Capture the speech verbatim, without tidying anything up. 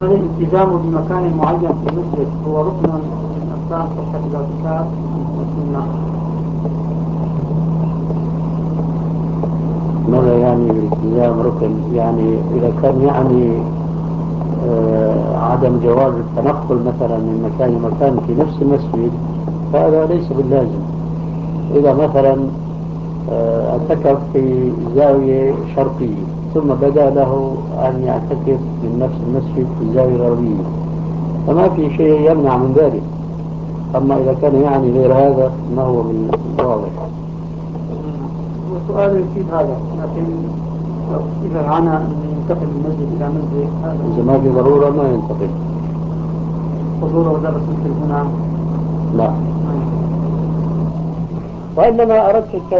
هل الالتزام بمكان معين في المسجد هو ركن من أركان صحة الاعتكاف أم السنة؟ ماذا يعني بالالتزام ركن؟ يعني إذا كان يعني آه عدم جواز التنقل مثلا من مكان لمكان في نفس المسجد فهذا ليس باللازم. إذا مثلا آه، اعتكف في زاوية شرقية ثم بدا له أن يعتكف من نفس المسجد في الزاوية الغربية فما في شيء يمنع من ذلك. أما إذا كان يعني غير هذا ما هو من الواضح. وسؤال يفيد هذا، لكن إذا عانى أن ينتقل من مسجد إلى مسجد هذا إذا ما في ضرورة ما ينتقل. حضور ودرس مثل هنا. لا. ما ينتقل. وإنما أردت